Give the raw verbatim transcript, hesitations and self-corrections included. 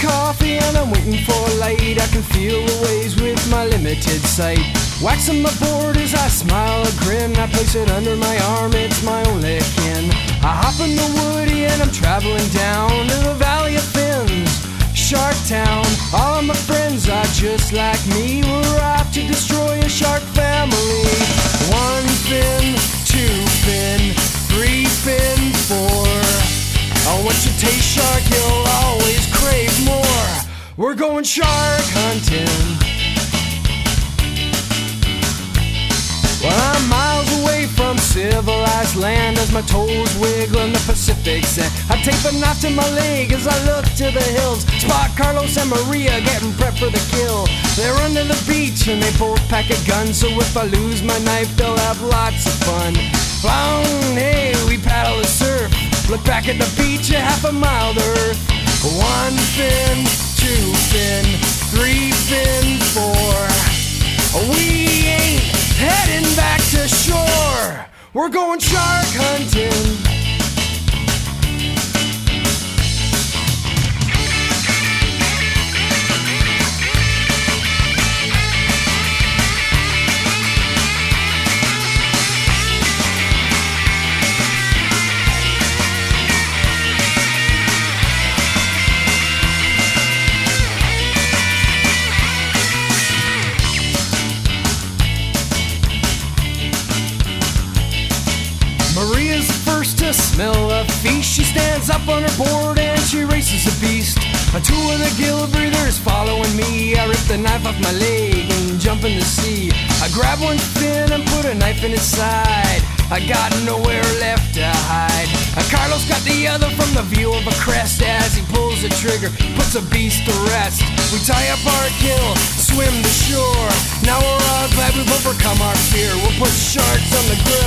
coffee and I'm waiting for a light. I can feel the waves with my limited sight. Waxing my board as I smile a grin. I place it under my arm, it's my only kin. I hop in the woody and I'm traveling down to the Valley of Fins, Shark Town. All of my friends are just like me. We're out to destroy a shark family. One fin, two fin, three fin, four. Oh, once you taste shark, you'll always crave more. We're going shark hunting. Well, I'm miles away from civilized land as my toes wiggle in the Pacific sand. I tape a knot to my leg as I look to the hills. Spot Carlos and Maria getting prepped for the kill. They're under the beach and they both pack a gun, so if I lose my knife, they'll have lots of fun. Long, hey, we paddle the surf. Look back at the beach, a half a mile to earth. One fin, two fin, three fin, four. We ain't heading back to shore. We're going shark hunting. Maria's first to smell a feast. She stands up on her board and she races a beast. A two of the gill breathers following me. I rip the knife off my leg and jump in the sea. I grab one fin and put a knife in its side. I got nowhere left to hide. Uh, Carlos got the other from the view of a crest. As he pulls the trigger, puts a beast to rest. We tie up our kill, swim to shore. Now we're all glad we've overcome our fear. We'll put sharks on the grill.